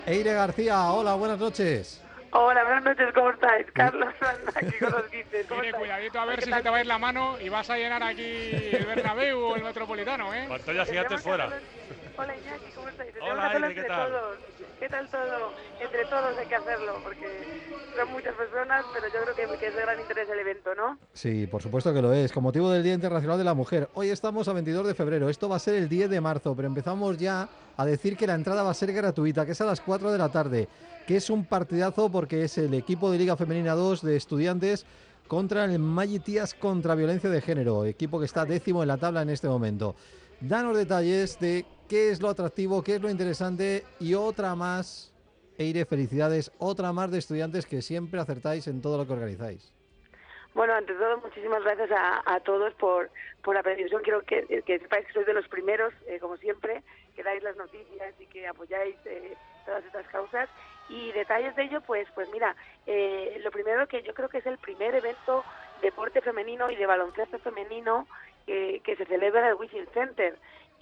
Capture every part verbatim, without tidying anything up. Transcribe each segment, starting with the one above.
Eire García, hola, buenas noches. Hola, buenas noches, ¿cómo estáis? Y- Carlos, anda aquí con los dices, ¿cómo Mire, estáis? cuidadito a Oye, ver ¿qué si se tal? te va a ir la mano y vas a llenar aquí el Bernabéu o el Metropolitano, ¿eh? Pantallas gigantes Tendremos que fuera. hacerlo... en- Hola, Iñaki, ¿cómo estáis? Tendremos que Hola, hacerlo Aire, ¿qué entre tal? todos. ¿Qué tal todo? Entre todos hay que hacerlo, porque son muchas personas, pero yo creo que, que es de gran interés el evento, ¿no? Sí, por supuesto que lo es, con motivo del Día Internacional de la Mujer. Hoy estamos a veintidós de febrero, esto va a ser el diez de marzo, pero empezamos ya a decir que la entrada va a ser gratuita, que es a las cuatro de la tarde, que es un partidazo porque es el equipo de Liga Femenina dos de Estudiantes contra el Magitías contra Violencia de Género, equipo que está décimo en la tabla en este momento. Danos detalles de qué es lo atractivo, qué es lo interesante y otra más, Eire, felicidades, otra más de estudiantes que siempre acertáis en todo lo que organizáis. Bueno, ante todo, muchísimas gracias a, a todos por, por la predisposición. Quiero que, que sepáis que sois de los primeros, eh, como siempre, que dais las noticias y que apoyáis eh, todas estas causas. Y detalles de ello, pues, pues mira, eh, lo primero que yo creo que es el primer evento de deporte femenino y de baloncesto femenino que, que se celebra en el Wizzing Center.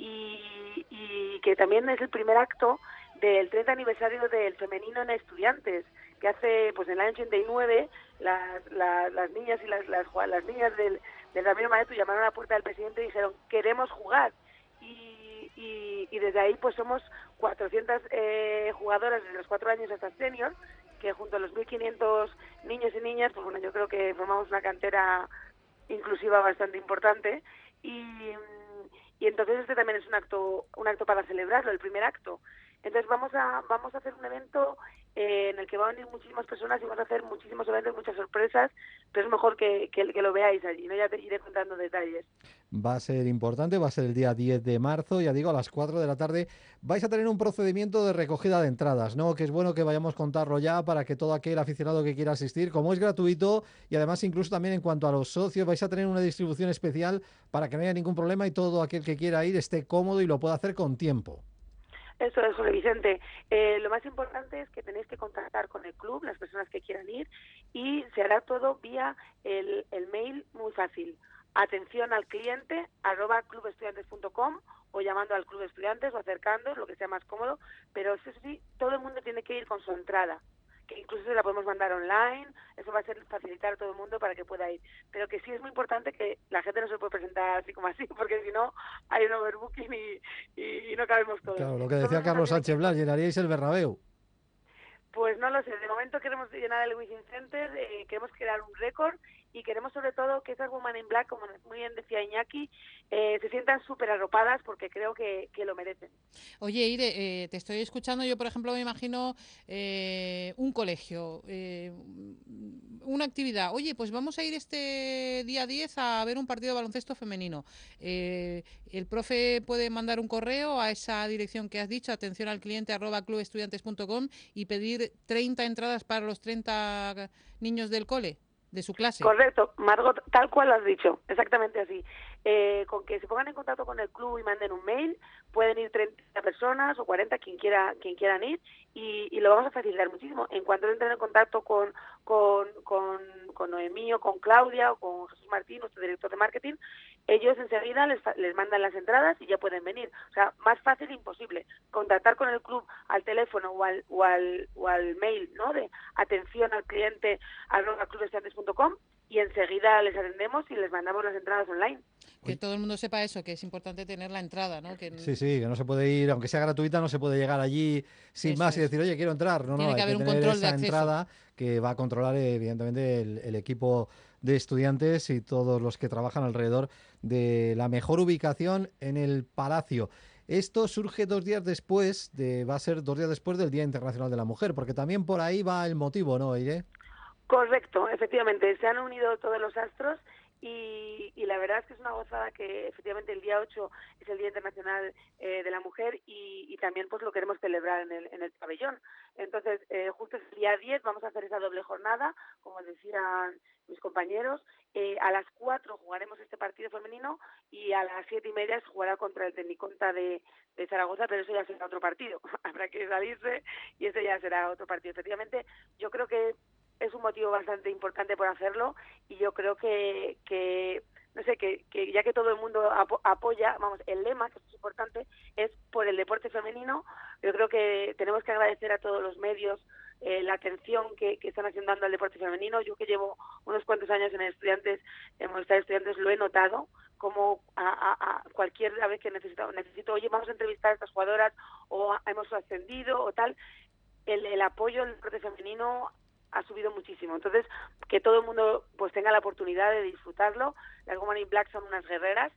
Y, y que también es el primer acto del treinta aniversario del femenino en estudiantes, que hace, pues en el año ochenta y nueve, las, las, las niñas y las, las, las niñas del, del Ramiro Maeztu llamaron a la puerta del presidente y dijeron, queremos jugar. Y, y, y desde ahí pues somos cuatrocientas eh, jugadoras desde los cuatro años hasta senior, que junto a los mil quinientos niños y niñas, pues bueno, yo creo que formamos una cantera inclusiva bastante importante. Y, y entonces este también es un acto un acto para celebrarlo, el primer acto. Entonces vamos a vamos a hacer un evento eh, en el que van a venir muchísimas personas y vamos a hacer muchísimos eventos, muchas sorpresas, pero es mejor que, que, que lo veáis allí, ¿no? Ya te iré contando detalles. Va a ser importante, va a ser el día diez de marzo, ya digo, a las cuatro de la tarde. Vais a tener un procedimiento de recogida de entradas, ¿no? Que es bueno que vayamos a contarlo ya para que todo aquel aficionado que quiera asistir, como es gratuito y además incluso también en cuanto a los socios, vais a tener una distribución especial para que no haya ningún problema y todo aquel que quiera ir esté cómodo y lo pueda hacer con tiempo. Eso es, José Vicente. Eh, lo más importante es que tenéis que contactar con el club, las personas que quieran ir, y se hará todo vía el, el mail muy fácil. Atención al cliente, arroba clubestudiantes punto com, o llamando al club de estudiantes o acercándoos, lo que sea más cómodo, pero eso sí, todo el mundo tiene que ir con su entrada, que incluso se la podemos mandar online, eso va a ser facilitar a todo el mundo para que pueda ir. Pero que sí es muy importante que la gente no se puede presentar así como así, porque si no hay un overbooking y, y, y no cabemos todos. Claro, lo que Todo el decía mundo Carlos tiene que Sánchez ir con... Blas, llenaríais el Bernabéu. Pues no lo sé, de momento queremos llenar el Wizzing Center, eh, queremos crear un récord y queremos sobre todo que esas Women in Black, como muy bien decía Iñaki, eh, se sientan súper arropadas porque creo que, que lo merecen. Oye, Ire, eh, te estoy escuchando. Yo, por ejemplo, me imagino eh, un colegio, eh, una actividad. Oye, pues vamos a ir este día diez a ver un partido de baloncesto femenino. Eh, el profe puede mandar un correo a esa dirección que has dicho, atención al cliente arroba clubestudiantes punto com, y pedir treinta entradas para los treinta niños del cole, de su clase. Correcto, Margot, tal cual lo has dicho, exactamente así. Eh, con que se pongan en contacto con el club y manden un mail, pueden ir treinta personas o cuarenta, quien quiera, quien quieran ir, y, y lo vamos a facilitar muchísimo. En cuanto entren en contacto con, con, con, con Noemí o con Claudia o con Jesús Martín, nuestro director de marketing, ellos enseguida les, les mandan las entradas y ya pueden venir. O sea, más fácil imposible. Contactar con el club al teléfono o al, o al, o al mail, ¿no? De atención al cliente arroba clubestudiantes punto com, y enseguida les atendemos y les mandamos las entradas online. Que todo el mundo sepa eso, que es importante tener la entrada, ¿no? Que Sí, sí, que no se puede ir, aunque sea gratuita, no se puede llegar allí sin eso más y es. decir, oye, quiero entrar. No, no, Tiene que hay que haber un tener control de esa acceso. entrada que va a controlar, evidentemente, el, el equipo de estudiantes y todos los que trabajan alrededor de la mejor ubicación en el Palacio. Esto surge dos días después, de, va a ser dos días después del Día Internacional de la Mujer, porque también por ahí va el motivo, ¿no, Eire? Correcto, efectivamente, se han unido todos los astros y, y la verdad es que es una gozada que efectivamente el día ocho es el Día Internacional eh, de la Mujer y, y también pues lo queremos celebrar en el, en el pabellón. Entonces, eh, justo el día diez vamos a hacer esa doble jornada, como decían mis compañeros. Eh, a las cuatro jugaremos este partido femenino y a las siete y media se jugará contra el Tecniconta de, de Zaragoza, pero eso ya será otro partido. Habrá que salirse y ese ya será otro partido. Efectivamente, yo creo que es un motivo bastante importante por hacerlo y yo creo que, que no sé, que, que ya que todo el mundo apo apoya, vamos, el lema, que es importante, es por el deporte femenino, yo creo que tenemos que agradecer a todos los medios eh, la atención que, que están haciendo dando al deporte femenino. Yo que llevo unos cuantos años en Estudiantes, en Movistar Estudiantes, lo he notado, como a, a, a cualquier vez que necesito, necesito, oye, vamos a entrevistar a estas jugadoras, o a, hemos ascendido, o tal, el, el apoyo al deporte femenino ha subido muchísimo. Entonces, que todo el mundo pues tenga la oportunidad de disfrutarlo. Las Women in Black son unas guerreras,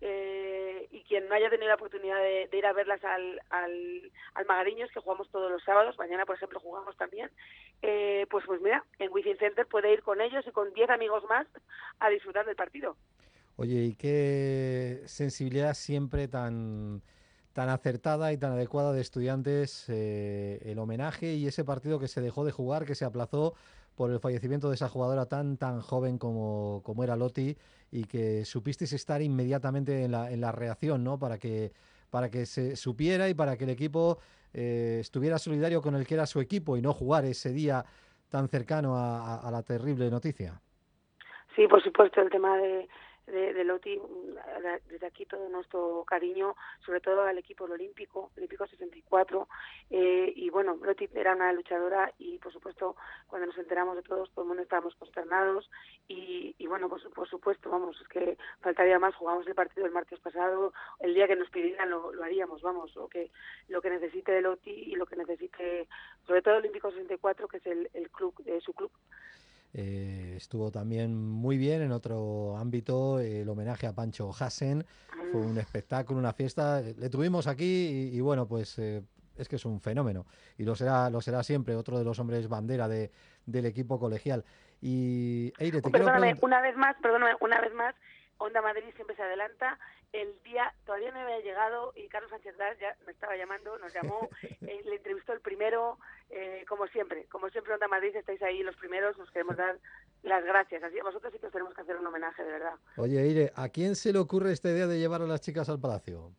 eh, y quien no haya tenido la oportunidad de, de ir a verlas al, al, al Magariños, que jugamos todos los sábados, mañana por ejemplo jugamos también, eh, pues pues mira, en Wizzing Center puede ir con ellos y con diez amigos más a disfrutar del partido. Oye, y qué sensibilidad siempre tan, tan acertada y tan adecuada de Estudiantes, eh, el homenaje y ese partido que se dejó de jugar, que se aplazó por el fallecimiento de esa jugadora tan tan joven como, como era Loti, y que supisteis estar inmediatamente en la, en la reacción, ¿no? Para que, para que se supiera y para que el equipo eh, estuviera solidario con el que era su equipo y no jugar ese día tan cercano a, a, a la terrible noticia. Sí, por supuesto, el tema de, de, de Loti, desde aquí todo nuestro cariño, sobre todo al equipo olímpico, Olímpico sesenta y cuatro, eh, y bueno, Loti era una luchadora y por supuesto cuando nos enteramos de todos, todo el mundo estábamos consternados y, y bueno, por, por supuesto, vamos, es que faltaría más, jugamos el partido el martes pasado, el día que nos pidieran lo, lo haríamos, vamos, lo que lo que necesite de Loti y lo que necesite, sobre todo el Olímpico sesenta y cuatro, que es el, el club, eh, su club. Eh, estuvo también muy bien en otro ámbito el homenaje a Pancho Hasen. Fue un espectáculo, una fiesta. Le tuvimos aquí y, y bueno, pues eh, es que es un fenómeno y lo será, lo será siempre, otro de los hombres bandera de, del equipo colegial. Y Eire, te quiero Perdóname, preguntar. una vez más, perdóname, una vez más, Onda Madrid siempre se adelanta. El día todavía no había llegado y Carlos Sánchez Blas ya me estaba llamando, nos llamó, eh, le entrevistó el primero, eh, como siempre, como siempre Onda Madrid estáis ahí los primeros, os queremos dar las gracias. Así vosotros sí que os tenemos que hacer un homenaje, de verdad. Oye, Eire, ¿a quién se le ocurre esta idea de llevar a las chicas al Palacio?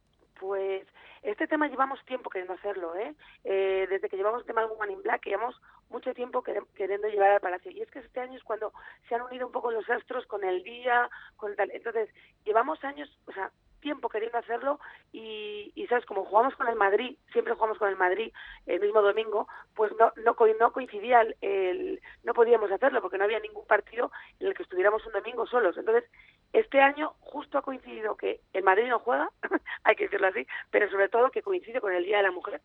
Pues este tema llevamos tiempo queriendo hacerlo, ¿eh? eh desde que llevamos el tema de Woman in Black, que llevamos mucho tiempo queriendo llevar al Palacio. Y es que este año es cuando se han unido un poco los astros con el día, con tal. Entonces, llevamos años, o sea, tiempo queriendo hacerlo y, y sabes, como jugamos con el Madrid, siempre jugamos con el Madrid el mismo domingo, pues no no, no coincidía el, el no podíamos hacerlo porque no había ningún partido en el que estuviéramos un domingo solos. Entonces, este año justo ha coincidido que el Madrid no juega, hay que decirlo así, pero sobre todo que coincide con el Día de la Mujer.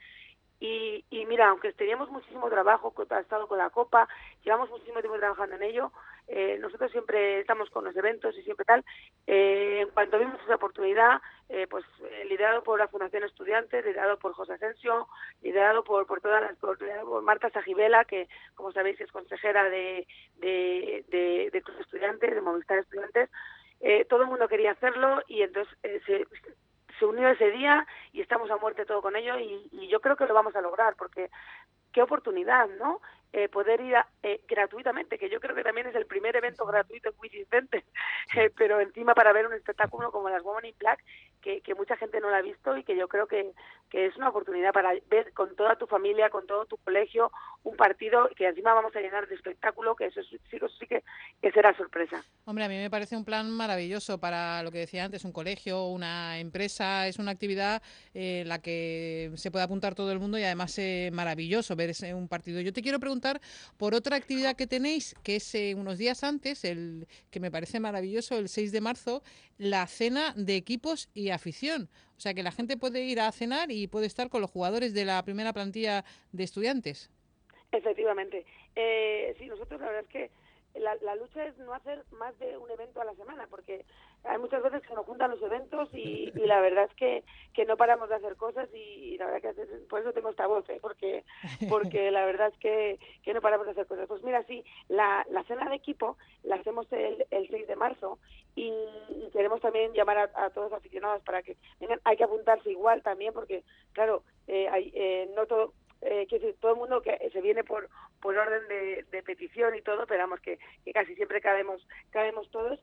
Y, y mira, aunque teníamos muchísimo trabajo, ha estado con la Copa, llevamos muchísimo tiempo trabajando en ello, eh, nosotros siempre estamos con los eventos y siempre tal. Eh, en cuanto vimos esa oportunidad, eh, pues eh, liderado por la Fundación Estudiantes, liderado por José Asensio, liderado por por todas las, por, por Marta Sajibela, que como sabéis es consejera de, de, de, de tus estudiantes, de Movistar Estudiantes, eh, todo el mundo quería hacerlo y entonces eh, se... se unió ese día y estamos a muerte todo con ello y, y yo creo que lo vamos a lograr porque qué oportunidad, ¿no? Eh, poder ir a, eh, gratuitamente, que yo creo que también es el primer evento gratuito en Wizzing Center, eh, pero encima para ver un espectáculo como las Women in Black, que, que mucha gente no la ha visto y que yo creo que, que es una oportunidad para ver con toda tu familia, con todo tu colegio, un partido que encima vamos a llenar de espectáculo, que eso sí, eso sí que, que será sorpresa. Hombre, a mí me parece un plan maravilloso para lo que decía antes, un colegio, una empresa, es una actividad en eh, la que se puede apuntar todo el mundo y además es eh, maravilloso ver ese, un partido. Yo te quiero preguntar por otra actividad que tenéis, que es eh, unos días antes, el que me parece maravilloso, el seis de marzo, la cena de equipos y afición. O sea, que la gente puede ir a cenar y puede estar con los jugadores de la primera plantilla de Estudiantes. Efectivamente. Eh, sí, nosotros la verdad es que La, la lucha es no hacer más de un evento a la semana, porque hay muchas veces que se nos juntan los eventos y, y la verdad es que, que no paramos de hacer cosas y, y la verdad que hacer, por eso tengo esta voz, ¿eh? porque porque la verdad es que, que no paramos de hacer cosas. Pues mira, sí, la, la cena de equipo la hacemos el, el seis de marzo y, y queremos también llamar a, a todos los aficionados para que vengan. Hay que apuntarse igual también porque, claro, eh, hay, eh, no todo... Eh, quiero decir, todo el mundo que se viene por por orden de, de petición y todo, pero vamos, que, que casi siempre cabemos cabemos todos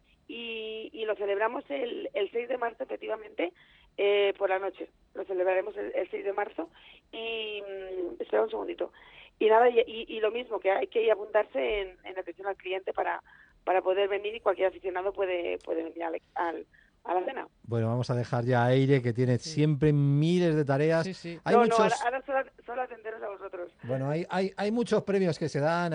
y, y lo celebramos el, el seis de marzo, efectivamente, eh, por la noche. Lo celebraremos el, el seis de marzo y... Mmm, espera un segundito. Y nada, y, y, y lo mismo, que hay que ir a apuntarse en, en atención al cliente para para poder venir y cualquier aficionado puede puede venir al, al, a la cena. Bueno, vamos a dejar ya a Eire, que tiene Sí. siempre miles de tareas. Sí, sí. Hay no, muchos... no, ahora, ahora solo, solo atenderos a vosotros. Bueno, hay, hay, hay muchos premios que se dan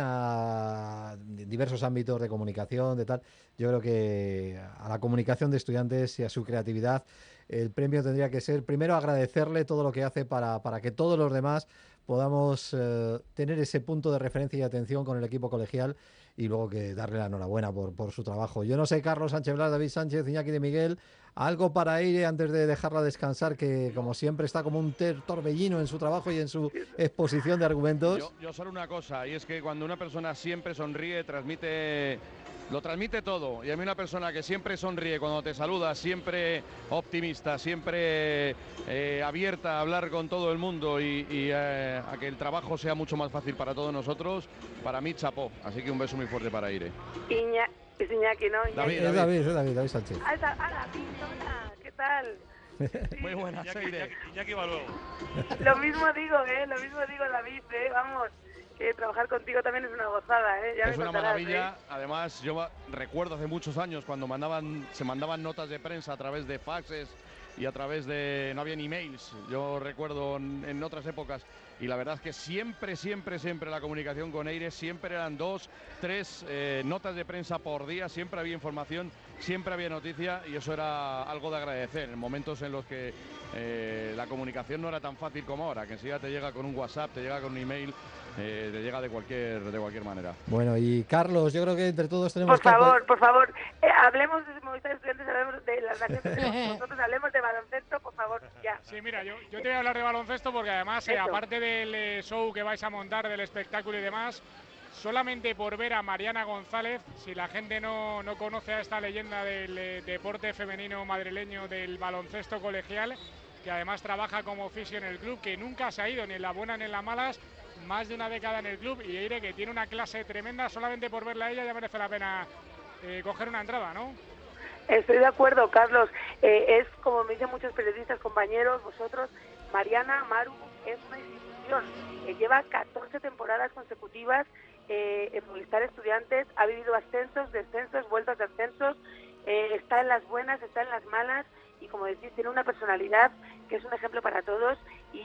a diversos ámbitos de comunicación, de tal. Yo creo que a la comunicación de estudiantes y a su creatividad, el premio tendría que ser, primero, agradecerle todo lo que hace para, para que todos los demás podamos eh, tener ese punto de referencia y atención con el equipo colegial, y luego que darle la enhorabuena por, por su trabajo. Yo no sé, Carlos Sánchez Blas, David Sánchez, Iñaki de Miguel, algo para Eire antes de dejarla descansar, que como siempre está como un ter- torbellino en su trabajo y en su exposición de argumentos. Yo, yo solo una cosa, y es que cuando una persona siempre sonríe, transmite, lo transmite todo. Y a mí una persona que siempre sonríe cuando te saluda, siempre optimista, siempre eh, abierta a hablar con todo el mundo y, y eh, a que el trabajo sea mucho más fácil para todos nosotros, para mí chapó. Así que un beso muy fuerte para Eire. Iña, es Iñaki, ¿no? Iñaki. David, Es David, es David, David Sánchez. Ah, está- ah, David, hola, ¿qué tal? Sí, Muy buenas, Iñaki, Eire. Iñaki, Iñaki va luego. lo mismo digo, ¿eh? Lo mismo digo, David, ¿eh? Vamos, que trabajar contigo también es una gozada, ¿eh? Ya Es me una contarás, maravilla. ¿eh? Además, yo va- recuerdo hace muchos años cuando mandaban, se mandaban notas de prensa a través de faxes y a través de, no había ni emails, yo recuerdo en, en otras épocas, y la verdad es que siempre, siempre, siempre la comunicación con Eire, siempre eran dos, tres eh, notas de prensa por día, siempre había información, siempre había noticia, y eso era algo de agradecer en momentos en los que eh, la comunicación no era tan fácil como ahora, que enseguida te llega con un WhatsApp, te llega con un email, eh, te llega de cualquier, de cualquier manera. Bueno, y Carlos, yo creo que entre todos tenemos Por que... apo- favor, por favor, eh, hablemos de Movistar Estudiantes, hablemos de las relaciones que tenemos nosotros, hablemos de baloncesto, por favor, ya. Sí, mira, yo, yo te voy a hablar de baloncesto porque además, eh, Eso. aparte del eh, show que vais a montar, del espectáculo y demás, solamente por ver a Mariana González, si la gente no, no conoce a esta leyenda del eh, deporte femenino madrileño del baloncesto colegial, que además trabaja como fisio en el club, que nunca se ha ido ni en la buena ni en las malas, más de una década en el club, y Eire, que tiene una clase tremenda, solamente por verla a ella ya merece la pena eh, coger una entrada, ¿no? Estoy de acuerdo, Carlos. Eh, es, como me dicen muchos periodistas, compañeros, vosotros, Mariana Maru es una institución. Eh, lleva catorce temporadas consecutivas eh, en Movistar Estudiantes, ha vivido ascensos, descensos, vueltas de ascensos, eh, está en las buenas, está en las malas, y como decís, tiene una personalidad que es un ejemplo para todos, y,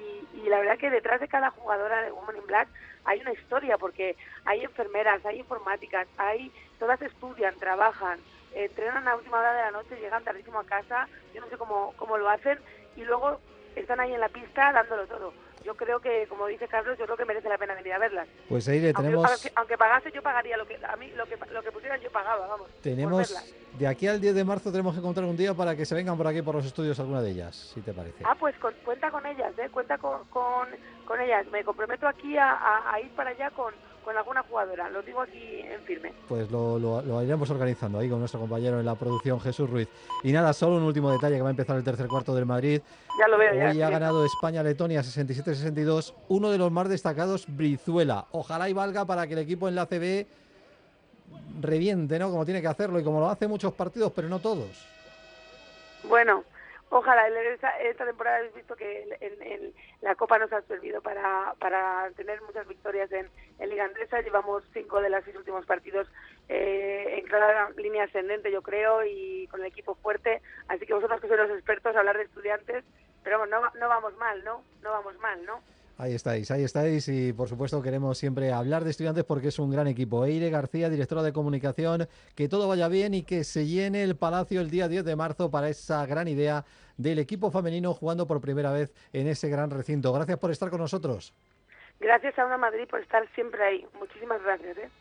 y la verdad que detrás de cada jugadora de Women in Black hay una historia, porque hay enfermeras, hay informáticas, hay todas estudian, trabajan, eh, entrenan a última hora de la noche, llegan tardísimo a casa, yo no sé cómo, cómo lo hacen, y luego están ahí en la pista dándolo todo. Yo creo que, como dice Carlos, yo creo que merece la pena venir a verlas. Pues Eire, Aunque, tenemos... aunque, aunque pagase, yo pagaría lo que a mí lo que lo que pusieran, yo pagaba, vamos. por Tenemos, verlas. de aquí al diez de marzo tenemos que encontrar un día para que se vengan por aquí por los estudios alguna de ellas, si te parece. Ah, pues con- cuenta con ellas, ¿eh? Cuenta con, con, con ellas. Me comprometo aquí a, a- a ir para allá con, con alguna jugadora. Lo digo aquí en firme. Pues lo, lo- lo iremos organizando ahí con nuestro compañero en la producción, Jesús Ruiz. Y nada, solo un último detalle, que va a empezar el tercer cuarto del Madrid. Ya lo veo. ya, Hoy ha sí. ganado España-Letonia sesenta y siete a sesenta y dos. Uno de los más destacados, Brizuela. Ojalá y valga para que el equipo en la A C B reviente, ¿no? Como tiene que hacerlo y como lo hace muchos partidos, pero no todos. Bueno, ojalá. En Esta, esta temporada habéis visto que en, en la Copa nos ha servido para, para tener muchas victorias en, en Liga Andesa. Llevamos cinco de los seis últimos partidos eh, en clara línea ascendente, yo creo, y con el equipo fuerte. Así que vosotros, que sois los expertos, hablar de Estudiantes, pero bueno, no, no vamos mal, ¿no? No vamos mal, ¿no? Ahí estáis, ahí estáis, y por supuesto queremos siempre hablar de Estudiantes porque es un gran equipo. Eire García, directora de comunicación, que todo vaya bien y que se llene el Palacio el día diez de marzo para esa gran idea del equipo femenino jugando por primera vez en ese gran recinto. Gracias por estar con nosotros. Gracias a Una Madrid por estar siempre ahí. Muchísimas gracias, ¿eh?